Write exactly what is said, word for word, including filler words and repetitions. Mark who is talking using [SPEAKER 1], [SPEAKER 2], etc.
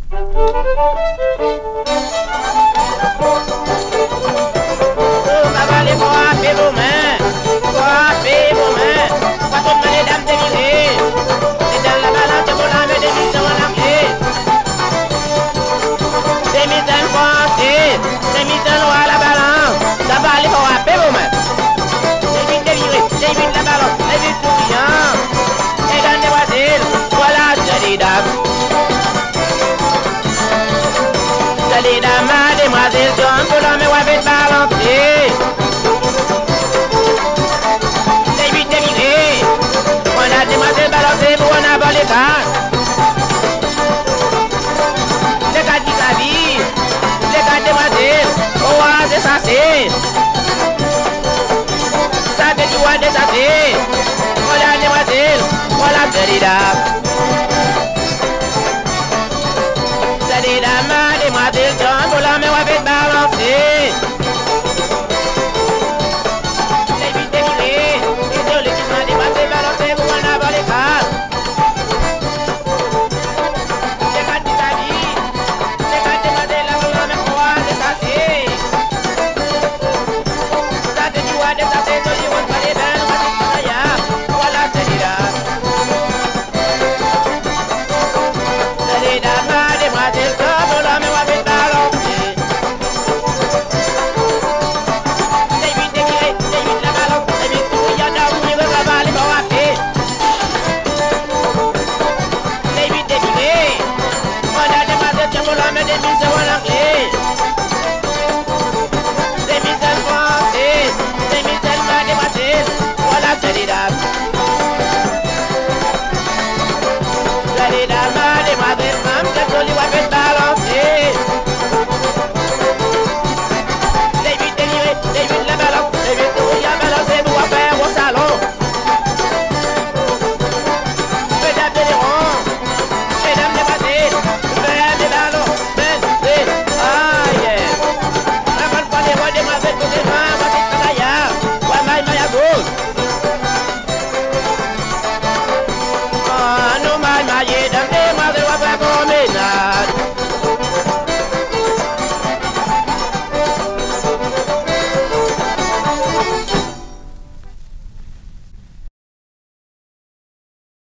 [SPEAKER 1] Cavalez pour appeler vos mains, pour appeler vos mains, pas toutes les dames dévirées, et dans la balance pour la main des missions en l'argé. Des missions français, des missions à la balance, cavalez pour appeler vos mains. Des huit dévirées, des huit la balance, des huit souriants, et dans des voisines, voilà jolies dames. Jolies dames, mademoiselle John, pour l'homme ou avec balancer. Demoiselle balancée pour un abat les gars. Les gars qui s'habillent, les gars demoiselles, au roi des sacés. Ça fait du roi des sacés. Voilà demoiselle, voilà jolie dame. Jolie dame, demoiselle John, pour la main avec balancée. Dama